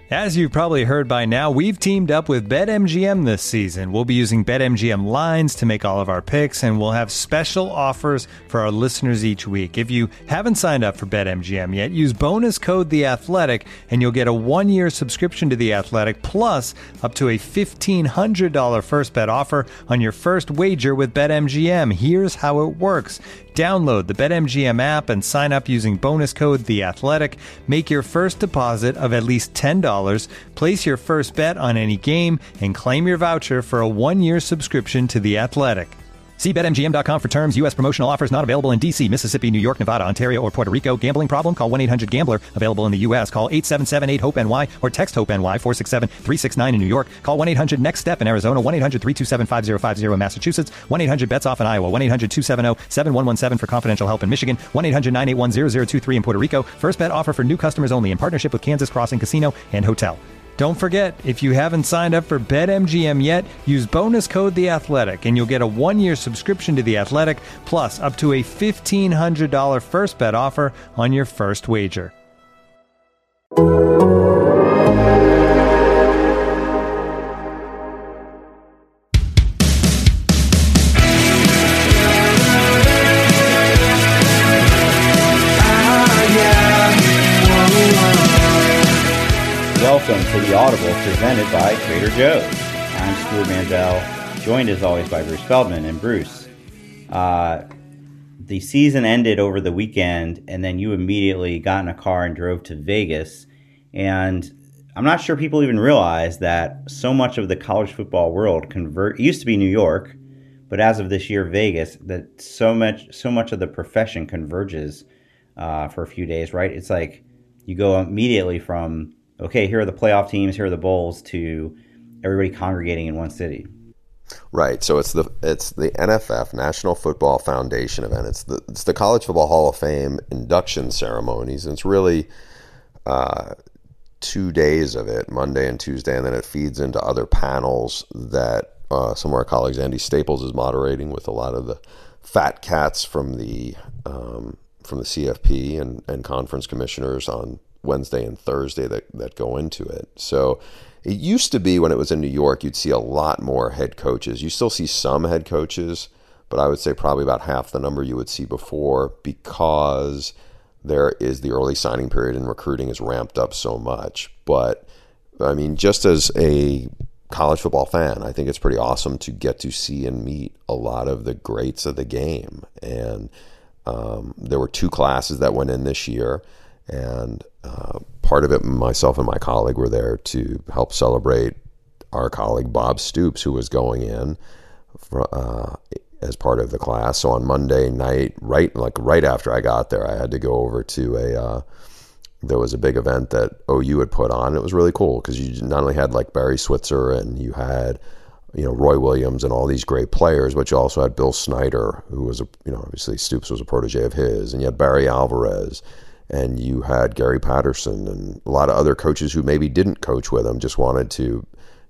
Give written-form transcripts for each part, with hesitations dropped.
As you've probably heard by now, we've teamed up with BetMGM this season. We'll be using BetMGM lines to make all of our picks, and we'll have special offers for our listeners each week. If you haven't signed up for BetMGM yet, use bonus code The Athletic, and you'll get a 1-year subscription to The Athletic, plus up to a $1,500 first bet offer on your first wager with BetMGM. Here's how it works. Download the BetMGM app and sign up using bonus code The Athletic. Make your first deposit of at least $10. Place your first bet on any game and claim your voucher for a 1-year subscription to The Athletic. See BetMGM.com for terms. U.S. promotional offers not available in D.C., Mississippi, New York, Nevada, Ontario, or Puerto Rico. Gambling problem? Call 1-800-GAMBLER. Available in the U.S. Call 877-8-HOPE-NY or text HOPE-NY 467-369 in New York. Call 1-800-NEXT-STEP in Arizona. 1-800-327-5050 in Massachusetts. 1-800-BETS-OFF in Iowa. 1-800-270-7117 for confidential help in Michigan. 1-800-981-0023 in Puerto Rico. First bet offer for new customers only in partnership with Kansas Crossing Casino and Hotel. Don't forget, if you haven't signed up for BetMGM yet, use bonus code The Athletic, and you'll get a 1-year subscription to The Athletic, plus up to a $1,500 first bet offer on your first wager. Welcome to The Audible, presented by Trader Joe's. I'm Stuart Mandel, joined as always by Bruce Feldman. And Bruce, the season ended over the weekend, and then you immediately got in a car and drove to Vegas. And I'm not sure people even realize that so much of the college football world it used to be New York, but as of this year, Vegas, that so much of the profession converges for a few days, right? It's like you go immediately from, okay, here are the playoff teams, here are the bowls, to everybody congregating in one city. Right. So it's the NFF, National Football Foundation event. It's the College Football Hall of Fame induction ceremonies. And it's really 2 days of it, Monday and Tuesday, and then it feeds into other panels that some of our colleagues, Andy Staples, is moderating with a lot of the fat cats from the CFP and conference commissioners on Wednesday and Thursday that go into it. So it used to be, when it was in New York, you'd see a lot more head coaches. You still see some head coaches, but I would say probably about half the number you would see before, because there is the early signing period and recruiting is ramped up so much. But I mean, just as a college football fan, I think it's pretty awesome to get to see and meet a lot of the greats of the game. And there were 2 classes that went in this year. And part of it, myself and my colleague were there to help celebrate our colleague Bob Stoops, who was going in as part of the class. So on Monday night, right after I got there, I had to go over to there was a big event that OU had put on. It was really cool because you not only had like Barry Switzer, and you had Roy Williams and all these great players, but you also had Bill Snyder, who was obviously Stoops was a protege of his, and you had Barry Alvarez. And you had Gary Patterson and a lot of other coaches who maybe didn't coach with him, just wanted to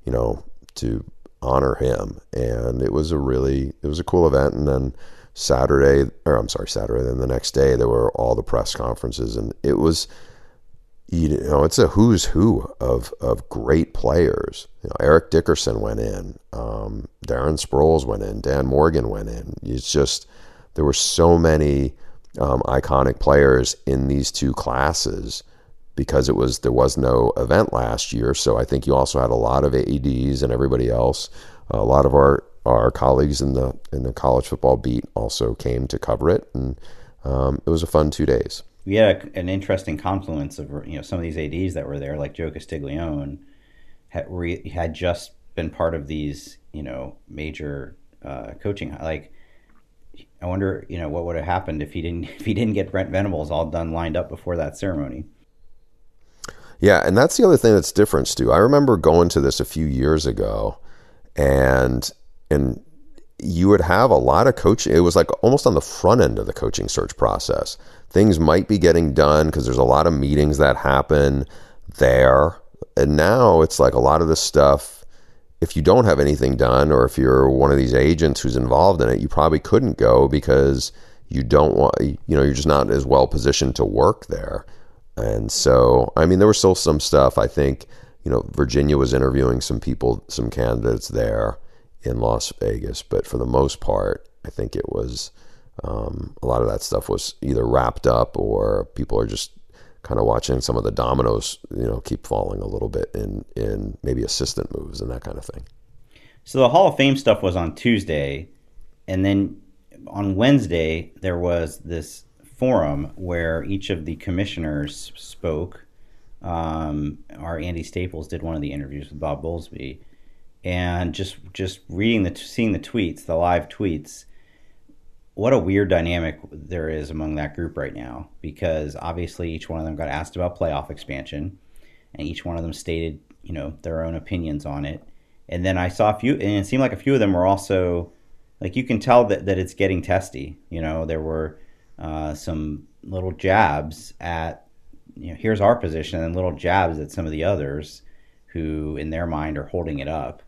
honor him. And it was a cool event. And then Saturday, then the next day, there were all the press conferences, and it was, it's a who's who of great players. Eric Dickerson went in, Darren Sproles went in, Dan Morgan went in. It's just, there were so many iconic players in these 2 classes, because there was no event last year. So I think you also had a lot of AEDs and everybody else. A lot of our colleagues in the college football beat also came to cover it, and it was a fun 2 days. We had an interesting confluence of some of these ADs that were there, like Joe Castiglione, had just been part of these major coaching. Like, I wonder, what would have happened if he didn't get Brent Venables all done, lined up before that ceremony. Yeah, and that's the other thing that's different, Stu. I remember going to this a few years ago, and you would have a lot of coaching. It was like almost on the front end of the coaching search process. Things might be getting done because there's a lot of meetings that happen there. And now it's like a lot of this stuff, if you don't have anything done, or if you're one of these agents who's involved in it, you probably couldn't go because you don't want, you're just not as well positioned to work there. And so, I mean, there was still some stuff, I think, Virginia was interviewing some people, some candidates there in Las Vegas, but for the most part, I think it was a lot of that stuff was either wrapped up or people are just kind of watching some of the dominoes, keep falling a little bit in maybe assistant moves and that kind of thing. So the Hall of Fame stuff was on Tuesday, and then on Wednesday there was this forum where each of the commissioners spoke. Our Andy Staples did one of the interviews with Bob Bowlesby, and just reading seeing the tweets, the live tweets. What a weird dynamic there is among that group right now, because obviously each one of them got asked about playoff expansion, and each one of them stated, their own opinions on it. And then I saw a few, and it seemed like a few of them were also, like, you can tell that it's getting testy. There were some little jabs at, here's our position, and then little jabs at some of the others who, in their mind, are holding it up.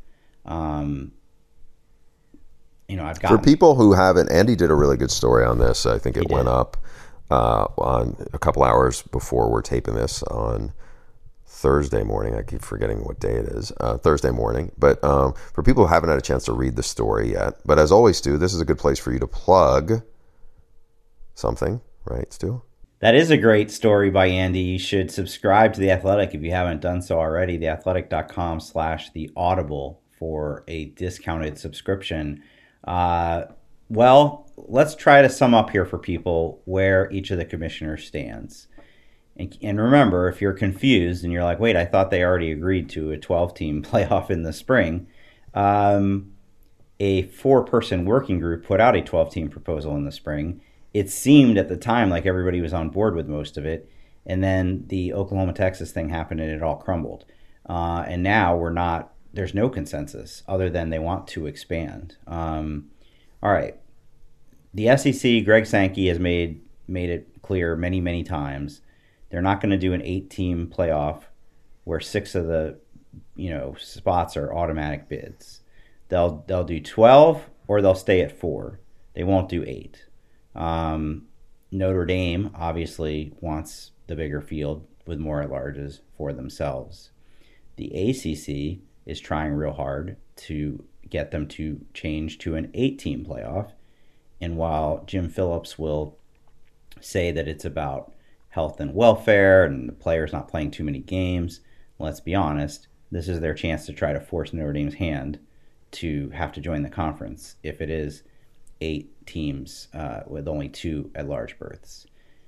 For people who haven't, Andy did a really good story on this. I think it went up on a couple hours before we're taping this on Thursday morning. I keep forgetting what day it is. Thursday morning. But for people who haven't had a chance to read the story yet, but as always, Stu, this is a good place for you to plug something, right, Stu? That is a great story by Andy. You should subscribe to The Athletic if you haven't done so already. theathletic.com/theaudible for a discounted subscription. Well, let's try to sum up here for people where each of the commissioners stands. And remember, if you're confused and you're like, wait, I thought they already agreed to a 12-team playoff in the spring, a 4-person working group put out a 12-team proposal in the spring. It seemed at the time like everybody was on board with most of it. And then the Oklahoma-Texas thing happened and it all crumbled. And now there's no consensus other than they want to expand. All right. The SEC, Greg Sankey has made it clear many, many times. They're not going to do an 8-team playoff where 6 of the spots are automatic bids. They'll do 12 or they'll stay at 4. They won't do 8. Notre Dame obviously wants the bigger field with more at-larges for themselves. The ACC is trying real hard to get them to change to an 8-team playoff. And while Jim Phillips will say that it's about health and welfare and the players not playing too many games, let's be honest, this is their chance to try to force Notre Dame's hand to have to join the conference if it is 8 teams with only 2 at-large berths.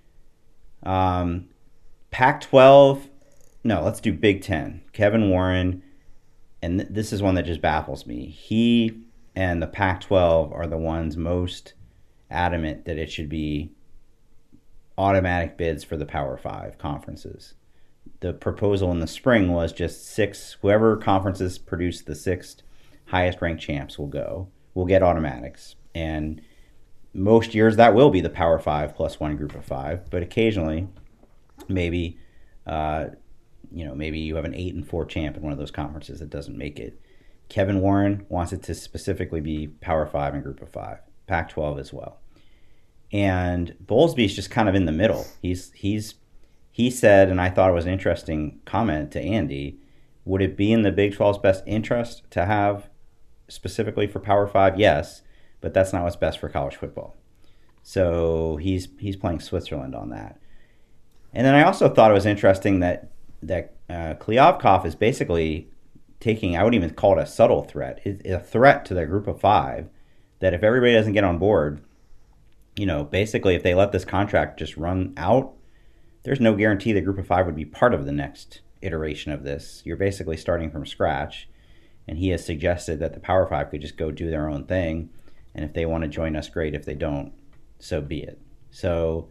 Pac-12, no, let's do Big Ten. Kevin Warren, and this is one that just baffles me. He and the Pac-12 are the ones most adamant that it should be automatic bids for the Power 5 conferences. The proposal in the spring was just 6, whoever conferences produce the 6th highest ranked champs will get automatics. And most years that will be the Power 5 plus 1 group of 5, but occasionally maybe maybe you have an 8-4 champ in one of those conferences that doesn't make it. Kevin Warren wants it to specifically be Power 5 and group of 5, Pac-12 as well. And Bowlesby's just kind of in the middle. He said, and I thought it was an interesting comment to Andy, would it be in the Big 12's best interest to have specifically for Power 5? Yes, but that's not what's best for college football. So he's playing Switzerland on that. And then I also thought it was interesting that Kliavkoff is basically taking, I wouldn't even call it a subtle threat. It's a threat to the group of 5 that if everybody doesn't get on board, basically if they let this contract just run out, there's no guarantee the group of 5 would be part of the next iteration of this. You're basically starting from scratch. And he has suggested that the Power 5 could just go do their own thing. And if they want to join us, great. If they don't, so be it. So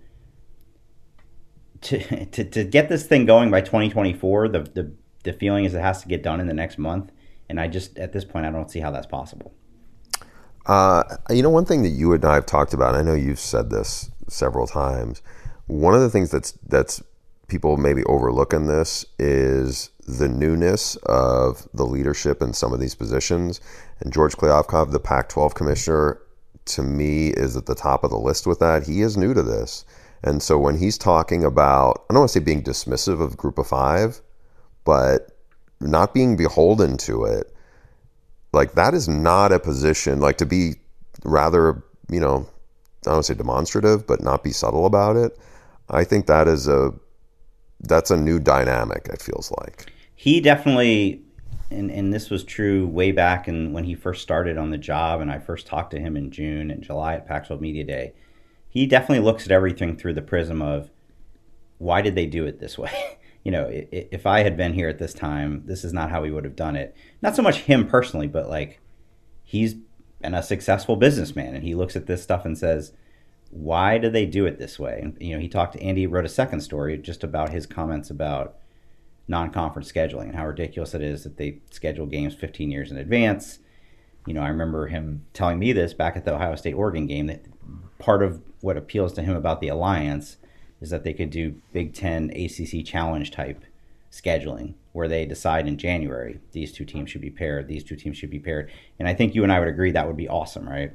to get this thing going by 2024, the feeling is it has to get done in the next month. And at this point, I don't see how that's possible. One thing that you and I have talked about, I know you've said this several times, one of the things that's people maybe overlook in this is the newness of the leadership in some of these positions. And George Kliavkoff, the Pac-12 commissioner, to me is at the top of the list with that. He is new to this. And so when he's talking about, I don't want to say being dismissive of group of 5, but not being beholden to it, like that is not a position, like to be rather, I don't want to say demonstrative, but not be subtle about it. I think that's a new dynamic, it feels like. He definitely, and this was true way back when he first started on the job, and I first talked to him in June and July at Pac-12 Media Day. He definitely looks at everything through the prism of, why did they do it this way? If I had been here at this time, this is not how we would have done it. Not so much him personally, but like, he's been a successful businessman, and he looks at this stuff and says, why do they do it this way? And, he talked to Andy, wrote a second story just about his comments about non-conference scheduling and how ridiculous it is that they schedule games 15 years in advance. I remember him telling me this back at the Ohio State-Oregon game, that part of what appeals to him about the Alliance is that they could do Big Ten ACC challenge type scheduling, where they decide in January, these two teams should be paired, these two teams should be paired. And I think you and I would agree that would be awesome, right?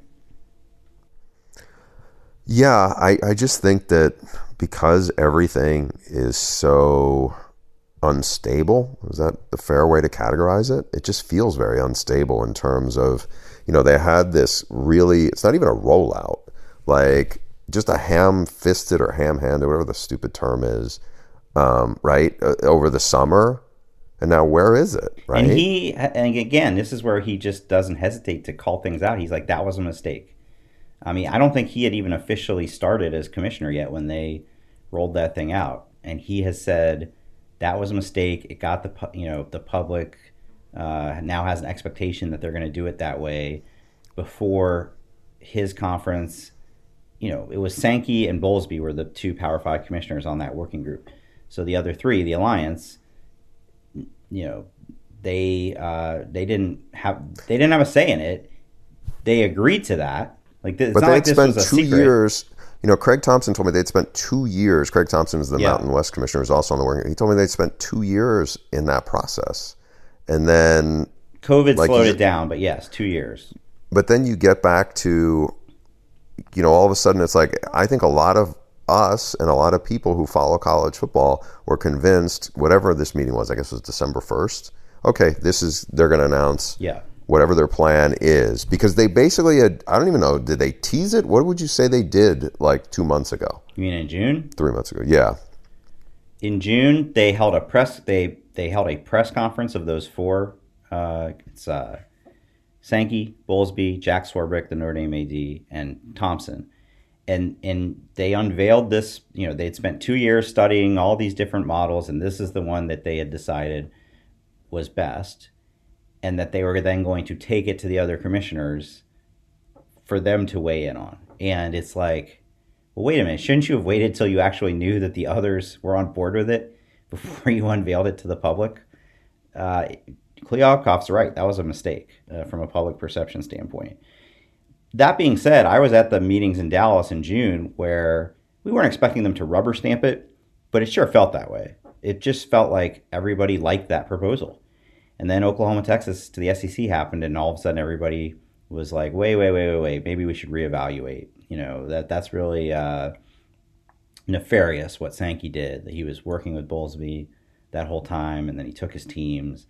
Yeah, I just think that because everything is so unstable, is that the fair way to categorize it? It just feels very unstable in terms of, they had this really, it's not even a rollout, like just a ham-fisted or ham-handed, whatever the stupid term is, right, over the summer. And now where is it, right? And again, this is where he just doesn't hesitate to call things out. He's like, that was a mistake. I mean, I don't think he had even officially started as commissioner yet when they rolled that thing out. And he has said, that was a mistake. It got the public now has an expectation that they're going to do it that way. Before his conference, it was Sankey and Bowlesby were the two Power 5 commissioners on that working group. So the other three, the Alliance, they didn't have a say in it. They agreed to that. Like this, but they had like this spent was a 2 secret. years. Craig Thompson told me they'd spent 2 years. Craig Thompson is the Mountain West commissioner, who's also on the working. He told me they'd spent 2 years in that process, and then COVID slowed it down. But yes, 2 years. But then you get back to, all of a sudden it's like, I think a lot of us and a lot of people who follow college football were convinced, whatever this meeting was, I guess it was December 1st. Okay, they're going to announce whatever their plan is. Because they basically had, I don't even know, did they tease it? What would you say they did like 2 months ago? You mean in June? 3 months ago, yeah. In June, they held a press conference of those four. It's Sankey, Bowlesby, Jack Swarbrick, the Notre Dame AD, and Thompson. And they unveiled this, they'd spent 2 years studying all these different models, and this is the one that they had decided was best, and that they were then going to take it to the other commissioners for them to weigh in on. And it's like, well, wait a minute, shouldn't you have waited till you actually knew that the others were on board with it before you unveiled it to the public? Kliavkoff's right. That was a mistake from a public perception standpoint. That being said, I was at the meetings in Dallas in June where we weren't expecting them to rubber stamp it, but it sure felt that way. It just felt like everybody liked that proposal. And then Oklahoma, Texas to the SEC happened, and all of a sudden everybody was like, wait, maybe we should reevaluate. That's really nefarious what Sankey did, that he was working with Bowlesby that whole time, and then he took his teams.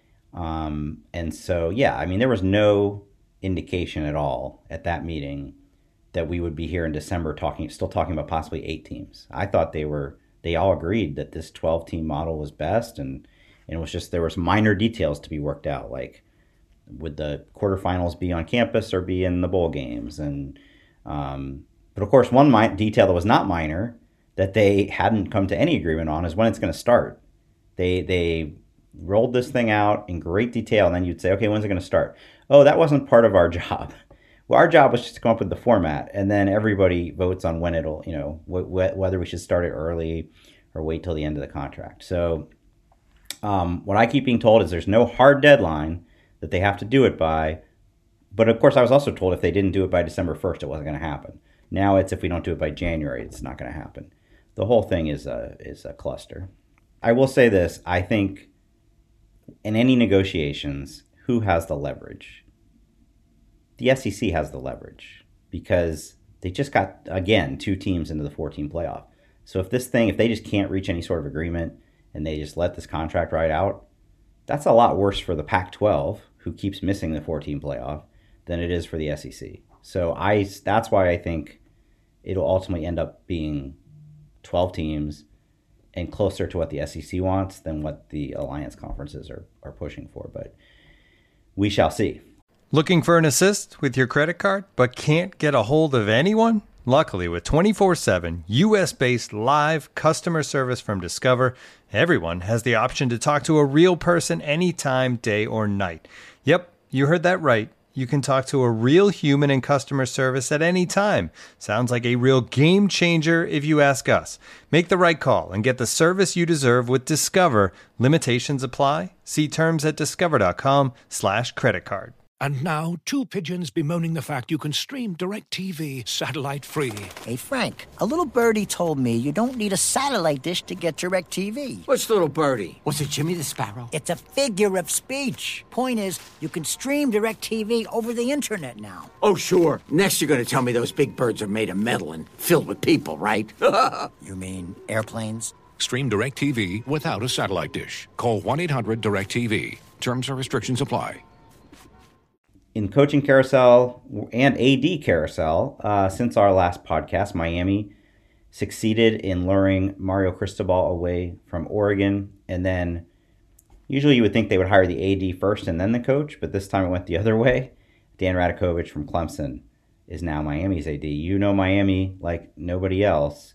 And so, there was no indication at all at that meeting that we would be here in December still talking about possibly 8 teams. I thought they all agreed that this 12-team model was best, and it was just, there was minor details to be worked out, like would the quarterfinals be on campus or be in the bowl games? And but of course, one detail that was not minor that they hadn't come to any agreement on is when it's going to start. They rolled this thing out in great detail, and then you'd say, okay, when's it going to start? Oh, that wasn't part of our job. Well, our job was just to come up with the format, and then everybody votes on when it'll, whether we should start it early or wait till the end of the contract. So what I keep being told is there's no hard deadline that they have to do it by. But of course, I was also told if they didn't do it by December 1st, it wasn't going to happen. Now it's if we don't do it by January, it's not going to happen. The whole thing is a cluster. I will say this. I think in any negotiations, who has the leverage? The SEC has the leverage because they just got, again, 2 teams into the 14 playoff. So if they just can't reach any sort of agreement and they just let this contract ride out, That's a lot worse for the Pac-12, who keeps missing the 14 playoff, than it is for the SEC. So that's why I think it'll ultimately end up being 12 teams and closer to what the SEC wants than what the alliance conferences are pushing for. But we shall see. Looking for an assist with your credit card, but can't get a hold of anyone? Luckily, with 24/7 U.S.-based live customer service from Discover, everyone has the option to talk to a real person anytime, day or night. Yep, you heard that right. You can talk to a real human in customer service at any time. Sounds like a real game changer if you ask us. Make the right call and get the service you deserve with Discover. Limitations apply. See terms at discover.com/creditcard. And now, two pigeons bemoaning the fact you can stream DirecTV satellite-free. Hey, Frank, a little birdie told me you don't need a satellite dish to get DirecTV. Which little birdie? Was it Jimmy the Sparrow? It's a figure of speech. Point is, you can stream DirecTV over the internet now. Oh, sure. Next you're going to tell me those big birds are made of metal and filled with people, right? You mean airplanes? Stream DirecTV without a satellite dish. Call 1-800-DirecTV. Terms and restrictions apply. In coaching carousel and AD carousel, since our last podcast, Miami succeeded in luring Mario Cristobal away from Oregon. And then usually you would think they would hire the AD first and then the coach, but this time it went the other way. Dan Radakovich from Clemson is now Miami's AD. You know Miami like nobody else.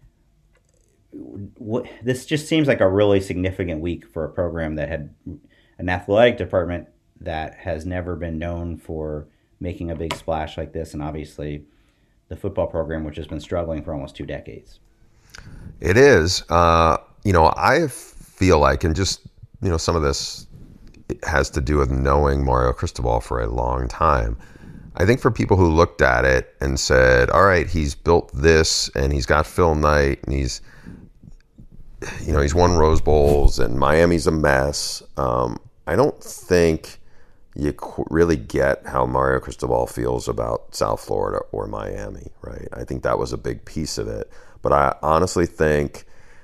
This just seems like a really significant week for a program that had an athletic department that has never been known for making a big splash like this, and obviously the football program, which has been struggling for almost 2 decades. It is. I feel like, and just, some of this has to do with knowing Mario Cristobal for a long time. I think for people who looked at it and said, all right, he's built this, and he's got Phil Knight, and he's won Rose Bowls, and Miami's a mess. I don't think you really get how Mario Cristobal feels about South Florida or Miami, right? I think that was a big piece of it. But I honestly think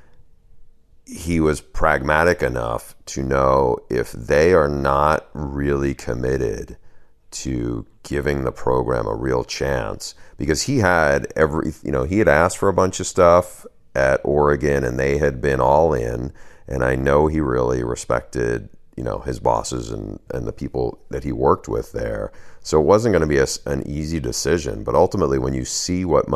he was pragmatic enough to know if they are not really committed to giving the program a real chance, because he had he had asked for a bunch of stuff at Oregon and they had been all in. And I know he really respected his bosses and the people that he worked with there. So it wasn't going to be an easy decision. But ultimately, when you see what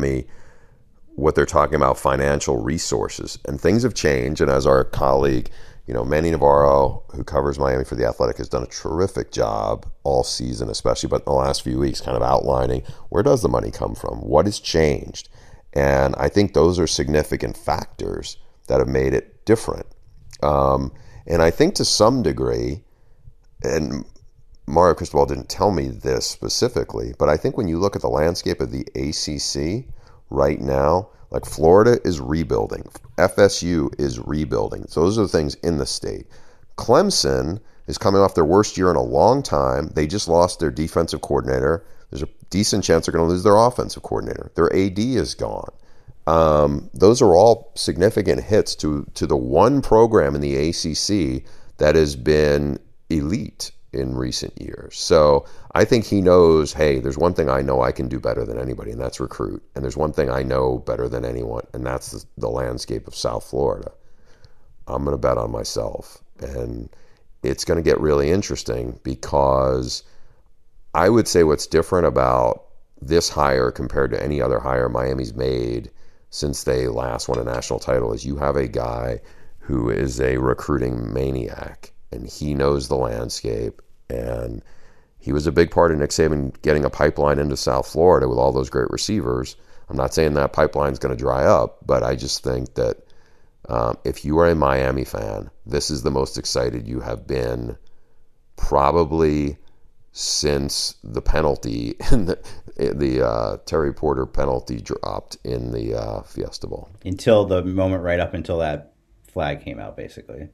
they're talking about, financial resources, and things have changed. And as our colleague, Manny Navarro, who covers Miami for The Athletic, has done a terrific job all season, especially, but in the last few weeks, kind of outlining where does the money come from? What has changed? And I think those are significant factors that have made it different. And I think to some degree, and Mario Cristobal didn't tell me this specifically, but I think when you look at the landscape of the ACC right now, like Florida is rebuilding, FSU is rebuilding. So those are the things in the state. Clemson is coming off their worst year in a long time. They just lost their defensive coordinator. There's a decent chance they're going to lose their offensive coordinator. Their AD is gone. Those are all significant hits to the one program in the ACC that has been elite in recent years. So I think he knows, hey, there's one thing I know I can do better than anybody, and that's recruit. And there's one thing I know better than anyone, and that's the landscape of South Florida. I'm going to bet on myself. And it's going to get really interesting, because I would say what's different about this hire compared to any other hire Miami's made since they last won a national title is you have a guy who is a recruiting maniac, and he knows the landscape, and he was a big part of Nick Saban getting a pipeline into South Florida with all those great receivers. I'm not saying that pipeline's going to dry up, but I just think that if you are a Miami fan, this is the most excited you have been probably since the penalty in the Terry Porter penalty dropped in the Fiesta Bowl. Until the moment right up until that flag came out, basically.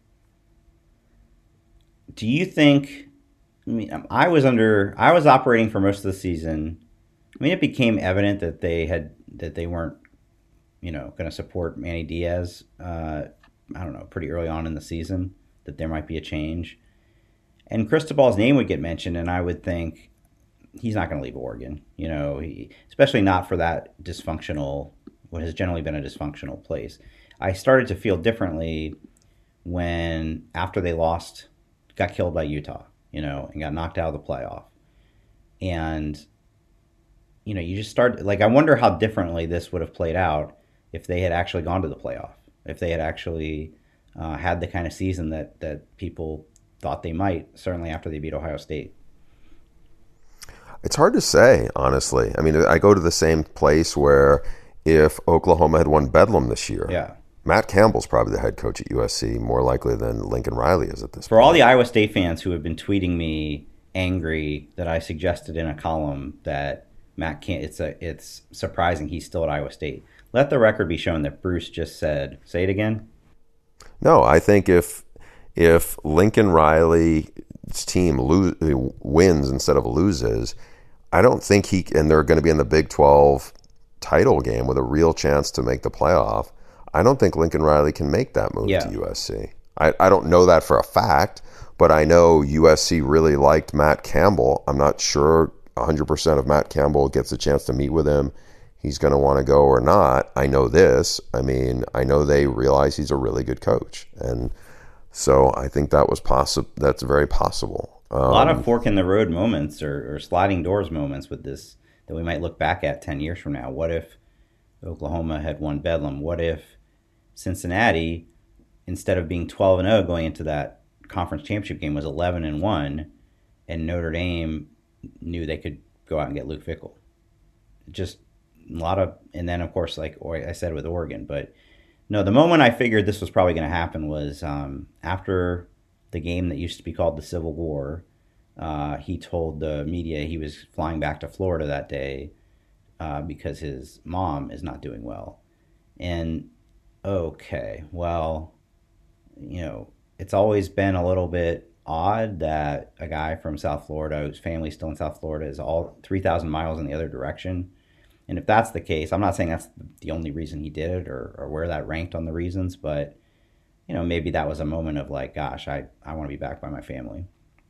Do you think? I mean, I was operating for most of the season. I mean, it became evident that they weren't, going to support Manny Diaz. I don't know, pretty early on in the season. that there might be a change. And Cristobal's name would get mentioned, and I would think he's not going to leave Oregon, especially not for that dysfunctional, what has generally been a dysfunctional place. I started to feel differently when, after they got killed by Utah, and got knocked out of the playoff. And, you just start, I wonder how differently this would have played out if they had actually gone to the playoff, if they had actually had the kind of season that people thought they might, certainly after they beat Ohio State. It's hard to say, honestly. I mean, I go to the same place where if Oklahoma had won Bedlam this year, yeah, Matt Campbell's probably the head coach at USC, more likely than Lincoln Riley is at this point. For all the Iowa State fans who have been tweeting me angry that I suggested in a column that Matt can't, it's surprising he's still at Iowa State. Let the record be shown that Bruce just said, say it again? No, I think if Lincoln Riley's team wins instead of loses, I don't think and they're going to be in the Big 12 title game with a real chance to make the playoff. I don't think Lincoln Riley can make that move to USC. I don't know that for a fact, but I know USC really liked Matt Campbell. I'm not sure 100% if Matt Campbell gets a chance to meet with him, he's going to want to go or not. I know this. I mean, I know they realize he's a really good coach. And so I think that's very possible. A lot of fork in the road moments or sliding doors moments with this that we might look back at 10 years from now. What if Oklahoma had won Bedlam? What if Cincinnati, instead of being 12-0 going into that conference championship game, was 11-1, and Notre Dame knew they could go out and get Luke Fickell? Just a lot of, and then of course, like I said with Oregon, but no, the moment I figured this was probably going to happen was after the game that used to be called the Civil War. He told the media he was flying back to Florida that day because his mom is not doing well. And okay, well, it's always been a little bit odd that a guy from South Florida, whose family's still in South Florida, is all 3,000 miles in the other direction. And if that's the case, I'm not saying that's the only reason he did it or where that ranked on the reasons, but maybe that was a moment of like, gosh, I want to be back by my family.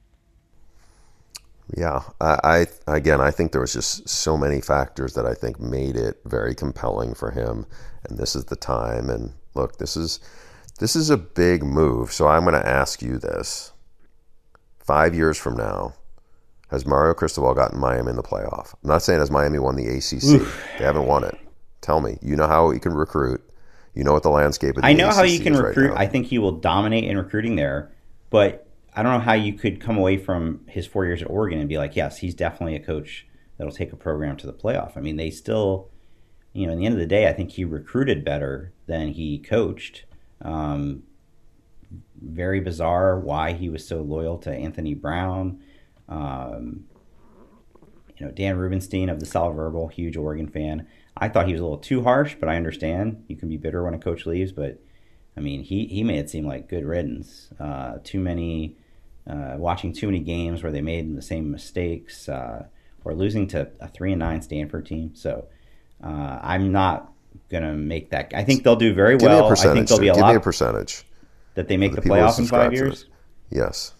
Yeah, I think there was just so many factors that I think made it very compelling for him, and this is the time. And look, this is a big move. So I'm going to ask you this: 5 years from now, has Mario Cristobal gotten Miami in the playoff? I'm not saying has Miami won the ACC. They haven't won it. Tell me, you know how he can recruit. You know what the landscape of the ACC is. I know how you can recruit. Right, I think he will dominate in recruiting there, but I don't know how you could come away from his 4 years at Oregon and be like, yes, he's definitely a coach that'll take a program to the playoff. I mean, they still, in the end of the day, I think he recruited better than he coached. Very bizarre why he was so loyal to Anthony Brown. Dan Rubenstein of the Solid Verbal, huge Oregon fan. I thought he was a little too harsh, but I understand you can be bitter when a coach leaves. But I mean, he made it seem like good riddance. Watching too many games where they made the same mistakes, or losing to a 3-9 Stanford team. So I'm not gonna make that. I think they'll do very well. Give me a percentage. I think there'll be Give me a percentage that they make the playoff in 5 years. Yes.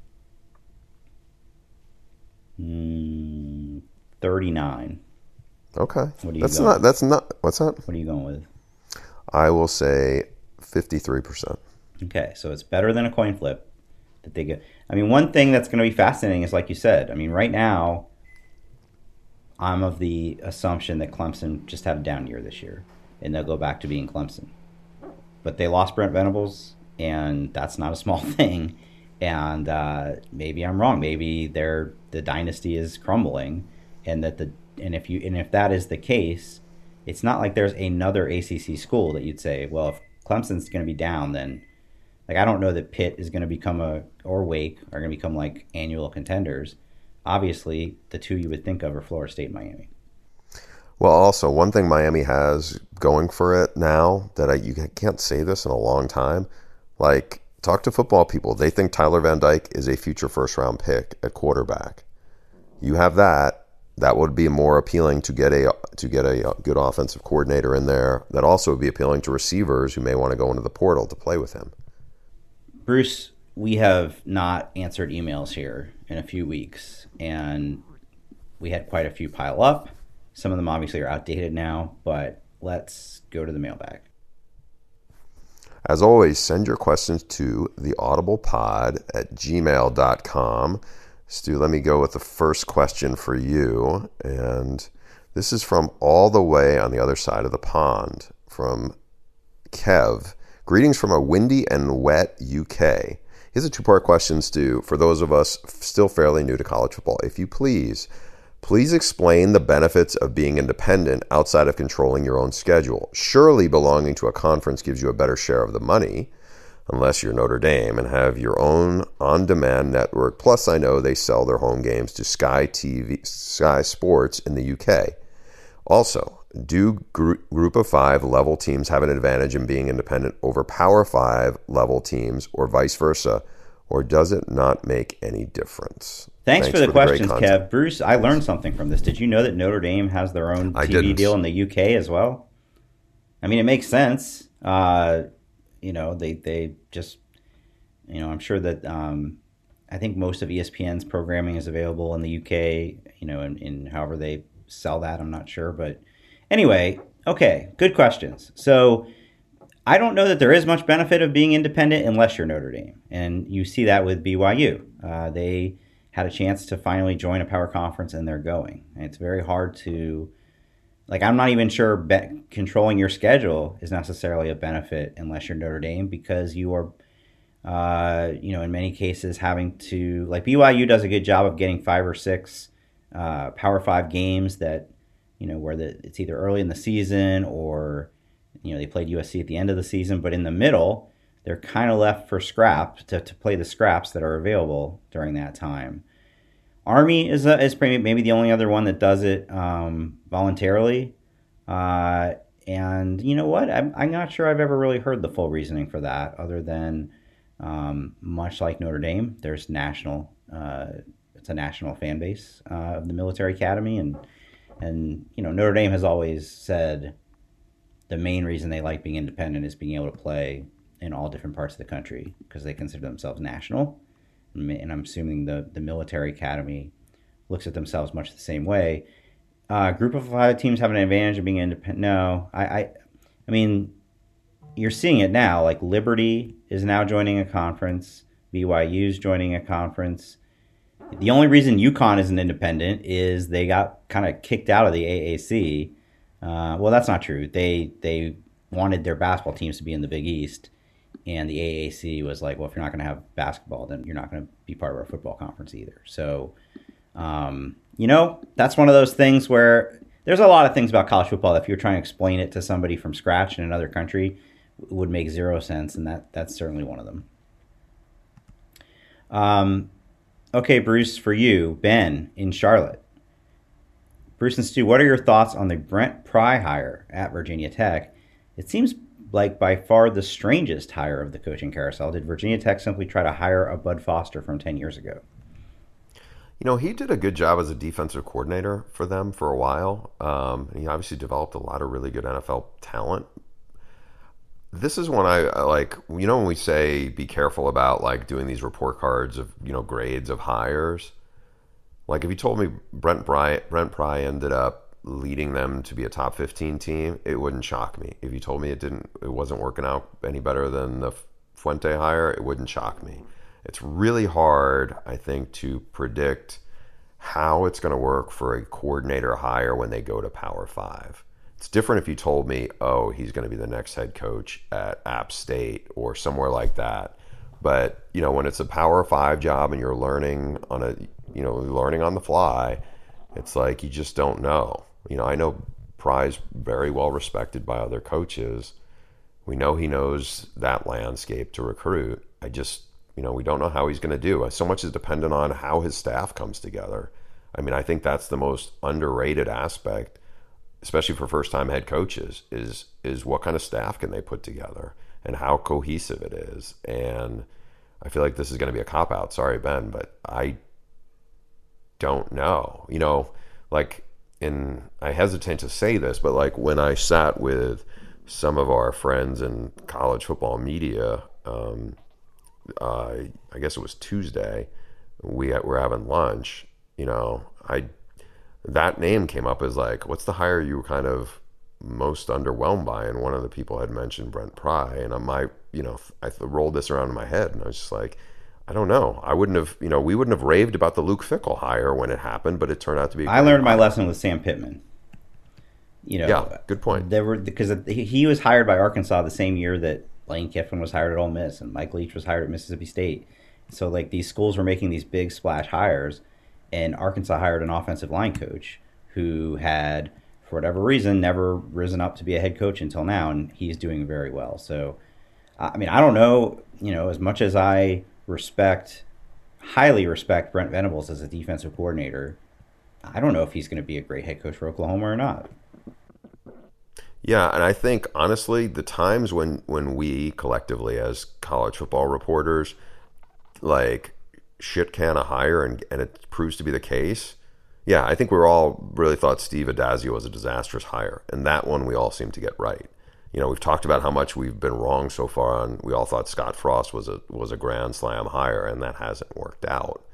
39. Okay. What are you That's going? not. What's that? What are you going with? I will say 53%. Okay, so it's better than a coin flip that they get. I mean, one thing that's going to be fascinating is, like you said, I mean, right now, I'm of the assumption that Clemson just had a down year this year, and they'll go back to being Clemson. But they lost Brent Venables, and that's not a small thing. And maybe I'm wrong. Maybe the dynasty is crumbling, and if that is the case, it's not like there's another ACC school that you'd say, well, if Clemson's going to be down, then I don't know that Pitt is going to become or Wake are going to become like annual contenders. Obviously, the two you would think of are Florida State and Miami. Well, also, one thing Miami has going for it now that you can't say this in a long time, talk to football people. They think Tyler Van Dyke is a future first-round pick at quarterback. You have that. That would be more appealing to get a good offensive coordinator in there. That also would be appealing to receivers who may want to go into the portal to play with him. Bruce we have not answered emails here in a few weeks, and we had quite a few pile up. Some of them obviously are outdated now, but let's go to the mailbag. As always, send your questions to theaudiblepod@gmail.com. Stu, let me go with the first question for you. And this is from all the way on the other side of the pond, from Kev. Greetings from a windy and wet UK. Here's a two-part question, Stu, for those of us still fairly new to college football. If you please explain the benefits of being independent outside of controlling your own schedule. Surely belonging to a conference gives you a better share of the money, unless you're Notre Dame and have your own on-demand network. Plus, I know they sell their home games to Sky Sports in the UK. Also, do Group of 5 level teams have an advantage in being independent over Power 5 level teams, or vice versa? Or does it not make any difference? Thanks for the questions, Kev. Bruce, I learned something from this. Did you know that Notre Dame has their own TV deal in the UK as well? I mean, it makes sense. They just, I'm sure that I think most of ESPN's programming is available in the UK, in however they sell that. I'm not sure. But anyway, okay, good questions. So I don't know that there is much benefit of being independent unless you're Notre Dame. And you see that with BYU. They had a chance to finally join a power conference, and they're going. And it's very hard to, I'm not even sure controlling your schedule is necessarily a benefit unless you're Notre Dame, because you are, in many cases having to, BYU does a good job of getting 5 or 6 Power 5 games that, where it's either early in the season or, they played USC at the end of the season, but in the middle, they're kind of left for to play the scraps that are available during that time. Army is maybe the only other one that does it voluntarily. And you know what? I'm not sure I've ever really heard the full reasoning for that, other than much like Notre Dame, there's it's a national fan base of the military academy, and Notre Dame has always said the main reason they like being independent is being able to play in all different parts of the country because they consider themselves national. And I'm assuming the military academy looks at themselves much the same way. Group of 5 teams have an advantage of being independent. No, I mean, you're seeing it now. Like Liberty is now joining a conference. BYU's joining a conference. The only reason UConn isn't independent is they got kind of kicked out of the AAC. Well, that's not true. They wanted their basketball teams to be in the Big East, and the AAC was like, well, if you're not going to have basketball, then you're not going to be part of our football conference either. So, that's one of those things where there's a lot of things about college football that if you're trying to explain it to somebody from scratch in another country, it would make zero sense, and that's certainly one of them. Okay, Bruce, for you, Ben in Charlotte. Bruce and Stu, what are your thoughts on the Brent Pry hire at Virginia Tech? It seems like by far the strangest hire of the coaching carousel. Did Virginia Tech simply try to hire a Bud Foster from 10 years ago? He did a good job as a defensive coordinator for them for a while. And he obviously developed a lot of really good NFL talent. This is one I like, when we say be careful about doing these report cards of, grades of hires. If you told me Brent Pry ended up leading them to be a top 15 team, it wouldn't shock me. If you told me it wasn't working out any better than the Fuente hire, it wouldn't shock me. It's really hard, I think, to predict how it's going to work for a coordinator hire when they go to Power 5. It's different if you told me, oh, he's going to be the next head coach at App State or somewhere like that. But, when it's a Power 5 job and you're learning on the fly, it's like you just don't know. I know Pry's very well respected by other coaches. We know he knows that landscape to recruit. I just, we don't know how he's going to do. So much is dependent on how his staff comes together. I mean, I think that's the most underrated aspect, especially for first-time head coaches, is what kind of staff can they put together and how cohesive it is. And I feel like this is going to be a cop-out. Sorry, Ben, but I don't know. And I hesitate to say this, but when I sat with some of our friends in college football media, I guess it was Tuesday, we were having lunch, that name came up as like, what's the hire you were kind of most underwhelmed by? And one of the people had mentioned Brent Pry, and I rolled this around in my head, and I was just like, I don't know. I wouldn't have, we wouldn't have raved about the Luke Fickell hire when it happened, but it turned out to be. I learned my lesson with Sam Pittman. Yeah, good point. Because he was hired by Arkansas the same year that Lane Kiffin was hired at Ole Miss and Mike Leach was hired at Mississippi State. So like these schools were making these big splash hires, and Arkansas hired an offensive line coach who had, for whatever reason, never risen up to be a head coach until now, and he's doing very well. So, I mean, I don't know, as much as I highly respect Brent Venables as a defensive coordinator, I don't know if he's going to be a great head coach for Oklahoma or not. Yeah, and I think, honestly, the times when we collectively as college football reporters, like, shit can a hire and it proves to be the case, yeah, I think we all really thought Steve Addazio was a disastrous hire. And that one we all seem to get right. We've talked about how much we've been wrong so far on. We all thought Scott Frost was a grand slam hire, and that hasn't worked out.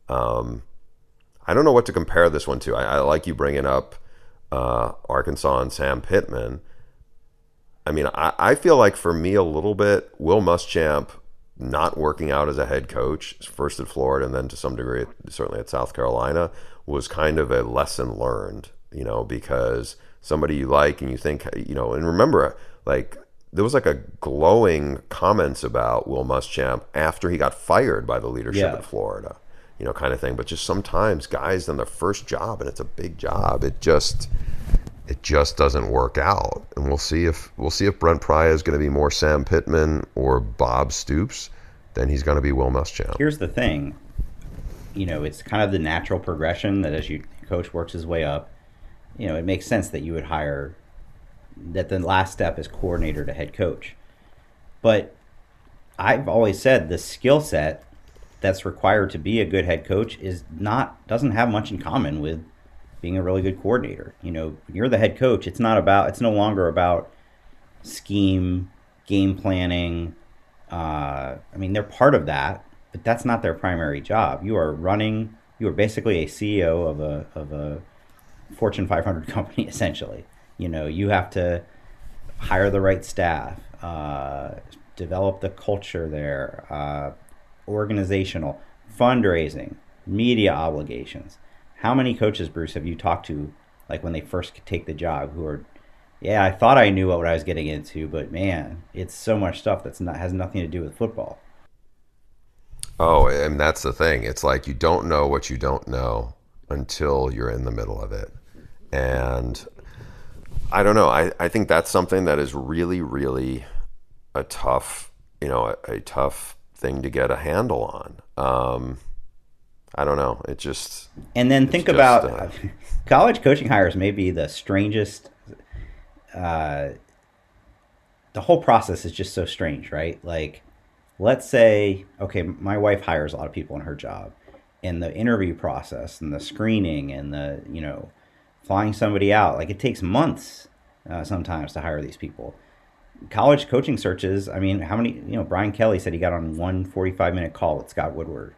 I don't know what to compare this one to. I like you bringing up Arkansas and Sam Pittman. I mean, I feel like for me a little bit, Will Muschamp not working out as a head coach, first at Florida and then to some degree certainly at South Carolina, was kind of a lesson learned, because somebody you like and you think, and remember, like, there was like a glowing comments about Will Muschamp after he got fired by the leadership at Florida, kind of thing. But just sometimes guys on their first job, and it's a big job, it just doesn't work out. And we'll see if Brent Pry is going to be more Sam Pittman or Bob Stoops than he's going to be Will Muschamp. Here's the thing, it's kind of the natural progression that as your coach works his way up, it makes sense that you would hire, that the last step is coordinator to head coach. But I've always said the skill set that's required to be a good head coach doesn't have much in common with being a really good coordinator. When you're the head coach, it's no longer about scheme, game planning. They're part of that, but that's not their primary job. You are basically a CEO of a Fortune 500 company, essentially. You have to hire the right staff, develop the culture there, organizational, fundraising, media obligations. How many coaches, Bruce, have you talked to, like when they first take the job, who are, I thought I knew what I was getting into, but man, it's so much stuff has nothing to do with football. Oh, and that's the thing. It's like you don't know what you don't know until you're in the middle of it. And I don't know. I think that's something that is really, really a tough thing to get a handle on. I don't know. It just... And then think about college coaching hires may be the strangest. The whole process is just so strange, right? Like, let's say, okay, my wife hires a lot of people in her job, and the interview process and the screening and the, flying somebody out, like it takes months sometimes to hire these people. College coaching searches, how many, Brian Kelly said he got on one 45-minute call with Scott Woodward.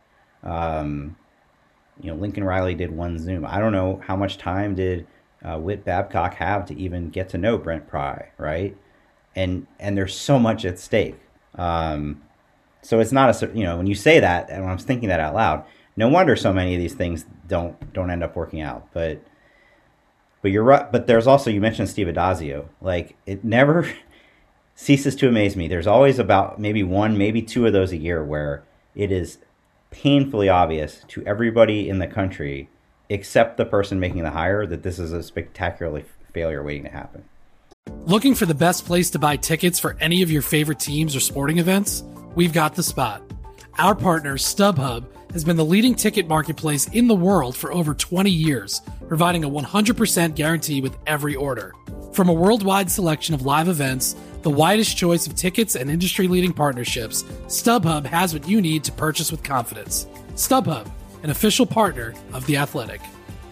Lincoln Riley did one Zoom. I don't know how much time did Whit Babcock have to even get to know Brent Pry, right? And there's so much at stake. So it's not when you say that, and when I'm thinking that out loud, no wonder so many of these things don't end up working out. But you're right. But there's also, you mentioned Steve Addazio. Like, it never ceases to amaze me. There's always about maybe one, maybe two of those a year where it is painfully obvious to everybody in the country, except the person making the hire, that this is a spectacular failure waiting to happen. Looking for the best place to buy tickets for any of your favorite teams or sporting events? We've got the spot. Our partner, StubHub, has been the leading ticket marketplace in the world for over 20 years, providing a 100% guarantee with every order. From a worldwide selection of live events, the widest choice of tickets, and industry-leading partnerships, StubHub has what you need to purchase with confidence. StubHub, an official partner of The Athletic.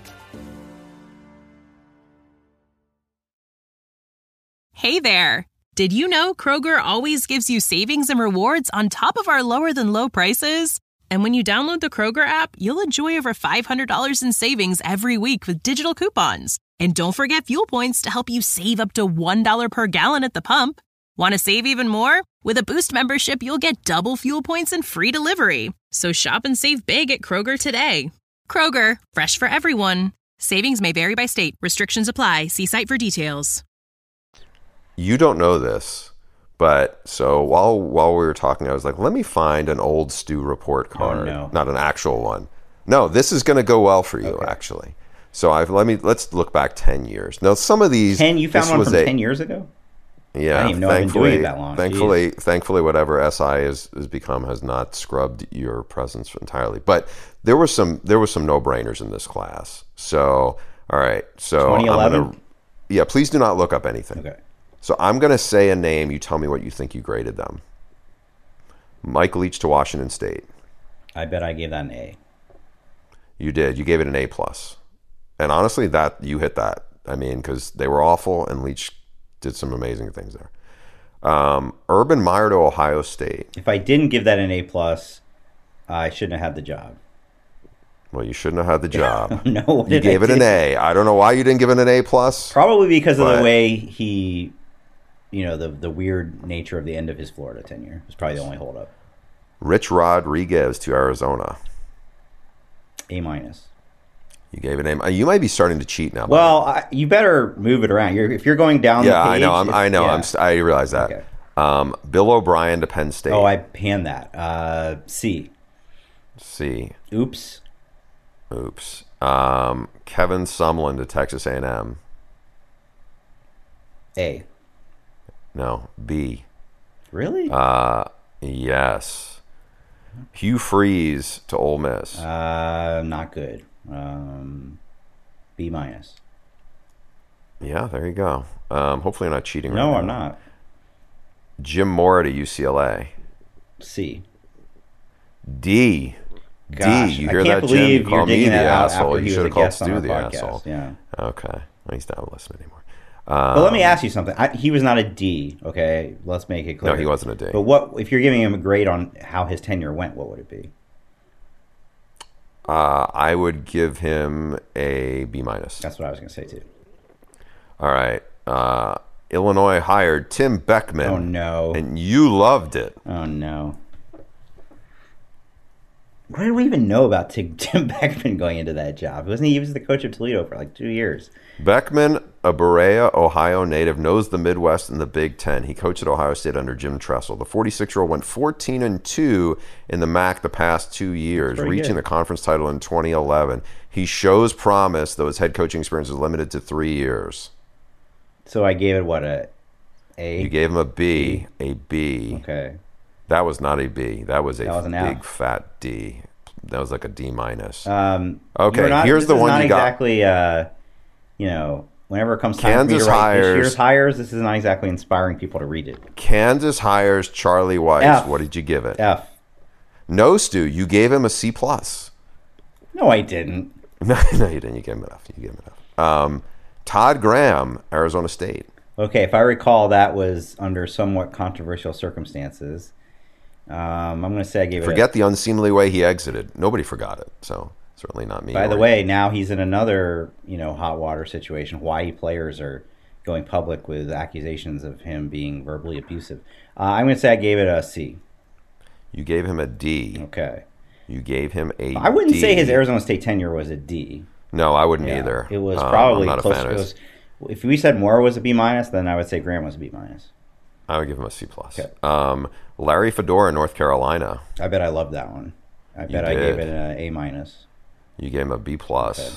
Hey there! Did you know Kroger always gives you savings and rewards on top of our lower than low prices? And when you download the Kroger app, you'll enjoy over $500 in savings every week with digital coupons. And don't forget fuel points to help you save up to $1 per gallon at the pump. Want to save even more? With a Boost membership, you'll get double fuel points and free delivery. So shop and save big at Kroger today. Kroger, fresh for everyone. Savings may vary by state. Restrictions apply. See site for details. You don't know this, but so while we were talking, I was like, let me find an old Stu report card, not an actual one. No, this is going to go well for you, actually. So let's look back 10 years. Now, some of these 10. You found one from 10 years ago. Yeah, I didn't even know I've been doing it that long. Thankfully, whatever SI has become has not scrubbed your presence entirely. But there were some no-brainers in this class. So, all right. So 2011. Please do not look up anything. Okay. So I'm going to say a name. You tell me what you think you graded them. Mike Leach to Washington State. I bet I gave that an A. You did. You gave it an A+. And honestly, that you hit that. I mean, because they were awful, and Leach did some amazing things there. Urban Meyer to Ohio State. If I didn't give that an A+, I shouldn't have had the job. Well, you shouldn't have had the job. No, you gave it an A. I don't know why you didn't give it an A+. Probably because of the way he, the weird nature of the end of his Florida tenure was probably the only holdup. Rich Rodriguez to Arizona. A-. You gave it an A. You might be starting to cheat now. Well, you better move it around. If you're going down the page. I know. I realize that. Okay. Bill O'Brien to Penn State. Oh, I panned that. C. Oops. Kevin Sumlin to Texas A&M. A. No, B. Really? Yes. Hugh Freeze to Ole Miss. Not good. B-. Yeah, there you go. Hopefully you're not cheating. No, right I'm now. not. Jim Mora to UCLA. C. D. Gosh, D. You hear I can't that, believe Jim? You call me the asshole. You should have called Stu Stu the asshole. Yeah. Okay. Well, he's not listening anymore. But let me ask you something. He was not a D, okay? Let's make it clear. No, he wasn't a D. But what if you're giving him a grade on how his tenure went, what would it be? I would give him a B-. That's what I was going to say, too. All right. Illinois hired Tim Beckman. Oh, no. And you loved it. Oh, no. What did we even know about Tim Beckman going into that job? He was the coach of Toledo for like 2 years. Beckman, a Berea, Ohio native, knows the Midwest and the Big Ten. He coached at Ohio State under Jim Tressel. The 46-year-old went 14-2 in the MAC the past 2 years, reaching the conference title in 2011. He shows promise, though his head coaching experience is limited to 3 years. So I gave it what, a A? You gave him a B. A B. Okay. That was not a B. That was an big F. fat D. That was like a D-. Okay, here's the one you got. Exactly, whenever it comes time for me to write this year's hires, this is not exactly inspiring people to read it. Kansas hires Charlie Weiss. F. What did you give it? F. No, Stu, you gave him a C+. No, I didn't. No, you didn't. You gave him an F. Todd Graham, Arizona State. Okay, if I recall, that was under somewhat controversial circumstances. I'm going to say I gave it. Forget the unseemly way he exited. Nobody forgot it, so certainly not me. By the way, now he's in another, hot water situation. Hawaii players are going public with accusations of him being verbally abusive. I'm going to say I gave it a C. You gave him a D. Okay. You gave him a I wouldn't D. say his Arizona State tenure was a D. No, I wouldn't either. It was probably I'm not close. A fan of his. If we said Moore was a B-, then I would say Graham was a B-. I would give him a C+. Okay. Larry Fedora, North Carolina. I bet I loved that one. I bet I gave it an A-. You gave him a B+. Okay.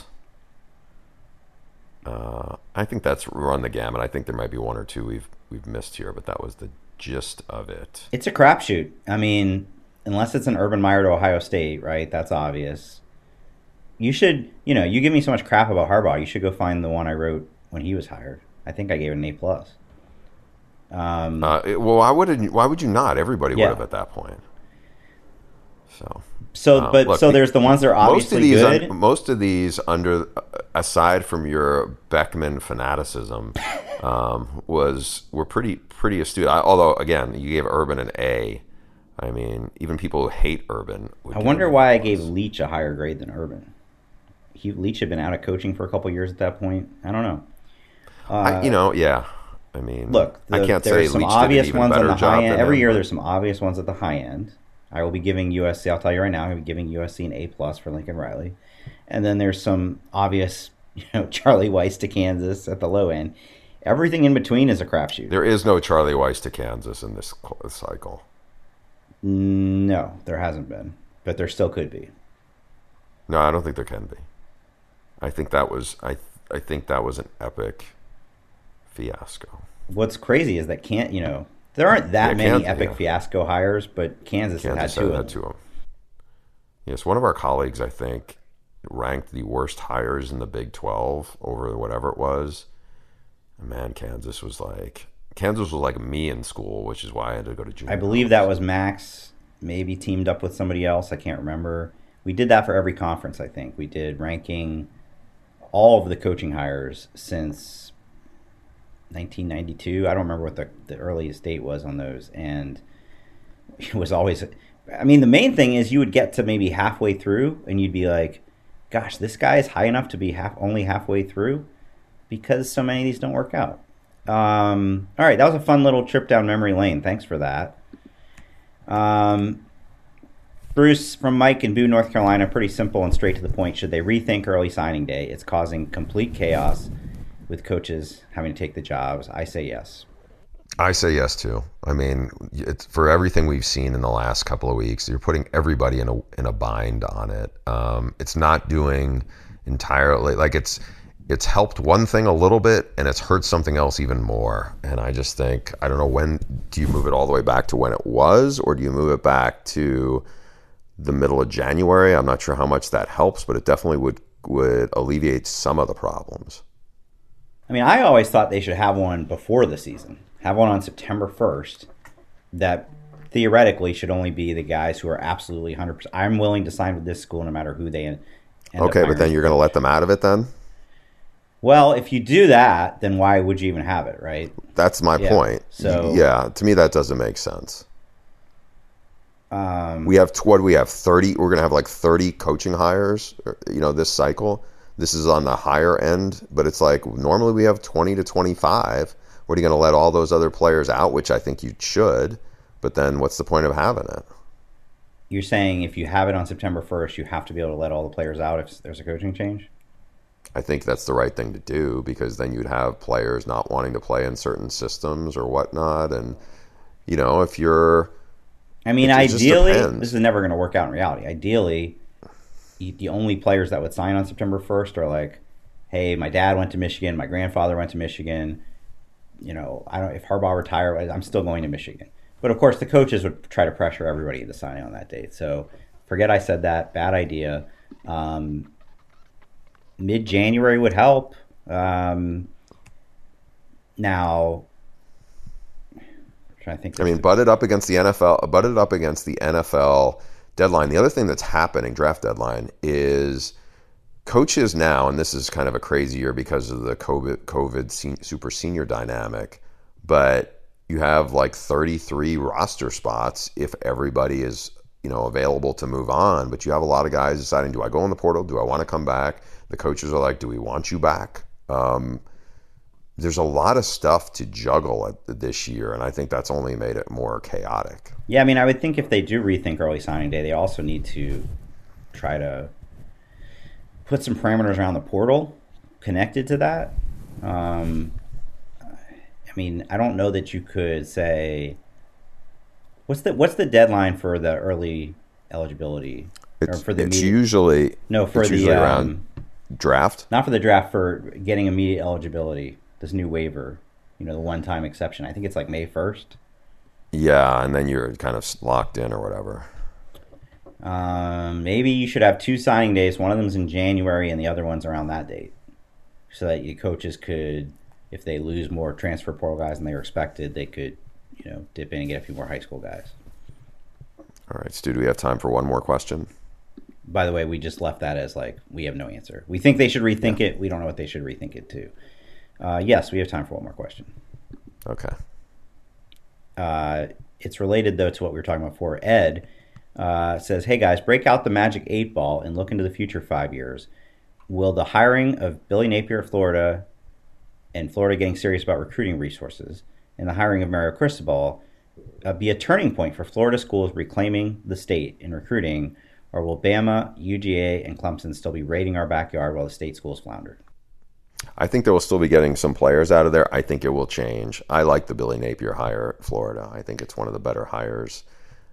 I think that's run the gamut. I think there might be one or two we've missed here, but that was the gist of it. It's a crapshoot. I mean, unless it's an Urban Meyer to Ohio State, right? That's obvious. You should, you give me so much crap about Harbaugh. You should go find the one I wrote when he was hired. I think I gave it an A+. Well, why would you not? Everybody would have at that point. So look, there's the ones that are obviously good. Most of these under aside from your Beckman fanaticism, were pretty astute. Although, again, you gave Urban an A. I mean, even people who hate Urban. I wonder why I gave Leach a higher grade than Urban. Leach had been out of coaching for a couple years at that point. I don't know. Yeah. I mean, look, I can't say some Leach obvious did an even ones on better the high job end. than Every him. year, there's some obvious ones at the high end. I will be giving USC. I'll tell you right now, I'll be giving USC an A+ for Lincoln Riley, and then there's some obvious, Charlie Weiss to Kansas at the low end. Everything in between is a crapshoot. There is no Charlie Weiss to Kansas in this cycle. No, there hasn't been, but there still could be. No, I don't think there can be. I think that was I think that was an epic fiasco. What's crazy is that there aren't that many epic fiasco hires, but Kansas had two of them. Yes, one of our colleagues, I think, ranked the worst hires in the Big 12 over whatever it was. And man, Kansas was like me in school, which is why I had to go to junior. I believe that was Max, maybe teamed up with somebody else. I can't remember. We did that for every conference, I think. We did ranking all of the coaching hires since 1992. I don't remember what the earliest date was on those. And it was always, the main thing is you would get to maybe halfway through and you'd be like, gosh, this guy is high enough to be only halfway through, because so many of these don't work out. All right, that was a fun little trip down memory lane. Thanks for that. Bruce from Mike in Boone, North Carolina, pretty simple and straight to the point. Should they rethink early signing day? It's causing complete chaos with coaches having to take the jobs. I say yes. I say yes too. I mean, it's, for everything we've seen in the last couple of weeks, you're putting everybody in a bind on it. It's not doing entirely, like it's helped one thing a little bit and it's hurt something else even more. And I just think, I don't know, when do you move it all the way back to when it was, or do you move it back to the middle of January? I'm not sure how much that helps, but it definitely would alleviate some of the problems. I always thought they should have one before the season. Have one on September 1st that theoretically should only be the guys who are absolutely 100%. I'm willing to sign with this school no matter who they end up Okay, but then you're going to let them out of it then? Well, if you do that, then why would you even have it, right? That's my point. So yeah, to me that doesn't make sense. We have 30. We're going to have like 30 coaching hires, this cycle. This is on the higher end, but it's like normally we have 20 to 25. What are you going to let all those other players out, which I think you should, but then what's the point of having it? You're saying if you have it on September 1st, you have to be able to let all the players out if there's a coaching change? I think that's the right thing to do, because then you'd have players not wanting to play in certain systems or whatnot. And, if you're... ideally, this is never going to work out in reality. Ideally, the only players that would sign on September 1st are like, hey, my dad went to Michigan, my grandfather went to Michigan. If Harbaugh retired, I'm still going to Michigan. But of course, the coaches would try to pressure everybody into signing on that date. So forget I said that. Bad idea. Mid-January would help. Now, I'm trying to think. Butt it up against the NFL deadline. The other thing that's happening, draft deadline, is coaches now, and this is kind of a crazy year because of the COVID super senior dynamic, but you have like 33 roster spots if everybody is available to move on. But you have a lot of guys deciding, do I go in the portal? Do I want to come back? The coaches are like, do we want you back? There's a lot of stuff to juggle this year, and I think that's only made it more chaotic. Yeah, I would think if they do rethink early signing day, they also need to try to put some parameters around the portal connected to that. I don't know that you could say, what's the deadline for the early eligibility? It's usually around draft. Not for the draft, for getting immediate eligibility. This new waiver, the one-time exception. I think it's like May 1st. Yeah, and then you're kind of locked in or whatever. Maybe you should have 2 signing days. One of them's in January and the other one's around that date. So that your coaches could, if they lose more transfer portal guys than they were expected, they could, dip in and get a few more high school guys. All right, Stu, do we have time for one more question? By the way, we just left that as like, we have no answer. We think they should rethink it. We don't know what they should rethink it to. Yes, we have time for one more question. Okay. It's related, though, to what we were talking about before. Ed says, hey, guys, break out the magic 8 ball and look into the future 5 years. Will the hiring of Billy Napier of Florida and Florida getting serious about recruiting resources and the hiring of Mario Cristobal be a turning point for Florida schools reclaiming the state in recruiting, or will Bama, UGA, and Clemson still be raiding our backyard while the state schools flounder? I think they will still be getting some players out of there. I think it will change. I like the Billy Napier hire at Florida. I think it's one of the better hires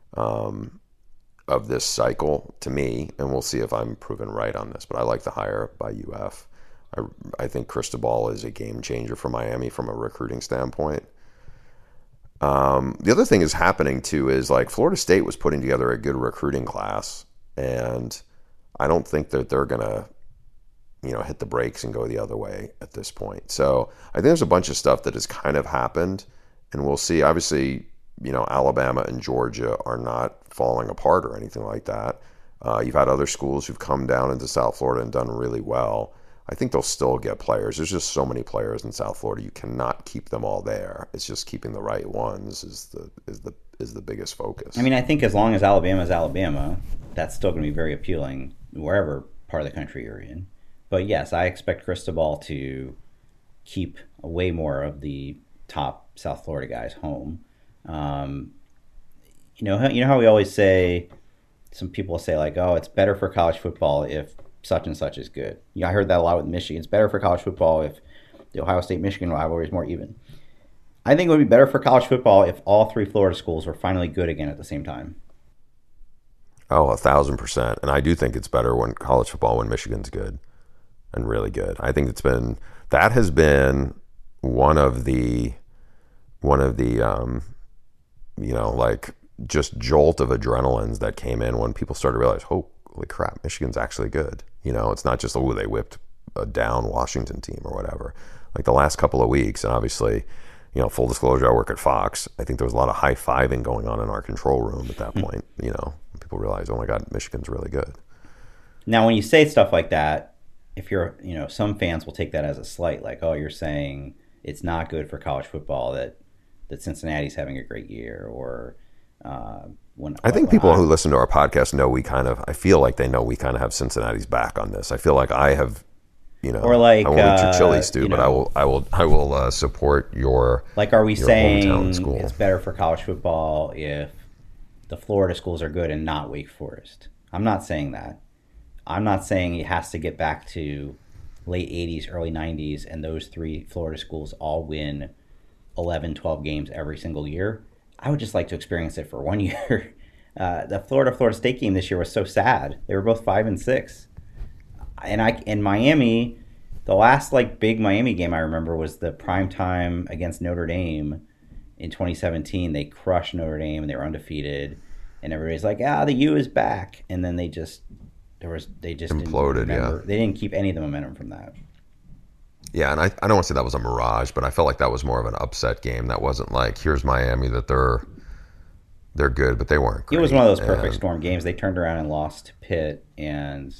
of this cycle to me, and we'll see if I'm proven right on this. But I like the hire by UF. I think Cristobal is a game changer for Miami from a recruiting standpoint. The other thing is happening too is like Florida State was putting together a good recruiting class, and I don't think that they're gonna hit the brakes and go the other way at this point. So I think there's a bunch of stuff that has kind of happened, and we'll see. Obviously, Alabama and Georgia are not falling apart or anything like that. You've had other schools who've come down into South Florida and done really well. I think they'll still get players. There's just so many players in South Florida. You cannot keep them all there. It's just keeping the right ones is the biggest focus. I mean, I think as long as Alabama is Alabama, that's still going to be very appealing wherever part of the country you're in. But yes, I expect Cristobal to keep way more of the top South Florida guys home. You know how we always say, some people say like, oh, it's better for college football if such and such is good. I heard that a lot with Michigan. It's better for college football if the Ohio State-Michigan rivalry is more even. I think it would be better for college football if all 3 Florida schools were finally good again at the same time. Oh, 1,000%. And I do think it's better when college football when Michigan's good and really good. I think that has been one of the like just jolt of adrenalines that came in when people started to realize, holy crap, Michigan's actually good. It's not just, they whipped a down Washington team or whatever. Like the last couple of weeks, and obviously, full disclosure, I work at Fox. I think there was a lot of high-fiving going on in our control room at that point. People realized, oh my God, Michigan's really good. Now, when you say stuff like that, if you're, some fans will take that as a slight, like, oh, you're saying it's not good for college football that Cincinnati's having a great year, or I think people who listen to our podcast know I feel like they know we kind of have Cincinnati's back on this. I feel like I have, or like, I won't eat your chili, Stu, but I will support your. Like, are we saying school. It's better for college football if the Florida schools are good and not Wake Forest? I'm not saying that. I'm not saying it has to get back to late 80s, early 90s, and those 3 Florida schools all win 11, 12 games every single year. I would just like to experience it for 1 year. The Florida State game this year was so sad. They were both 5-6. And in Miami, the last big Miami game I remember was the primetime against Notre Dame in 2017. They crushed Notre Dame and they were undefeated. And everybody's like, the U is back. And then they just imploded. They didn't keep any of the momentum from that. Yeah, and I don't want to say that was a mirage, but I felt like that was more of an upset game. That wasn't like, here's Miami, that they're good, but they weren't great. It was one of those perfect storm games. They turned around and lost to Pitt, and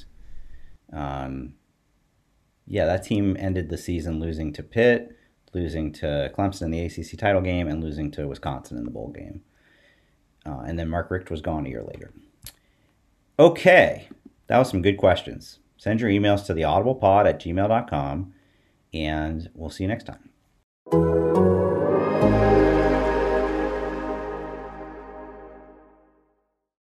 that team ended the season losing to Pitt, losing to Clemson in the ACC title game, and losing to Wisconsin in the bowl game. And then Mark Richt was gone a year later. Okay, that was some good questions. Send your emails to theaudiblepod@gmail.com. And we'll see you next time.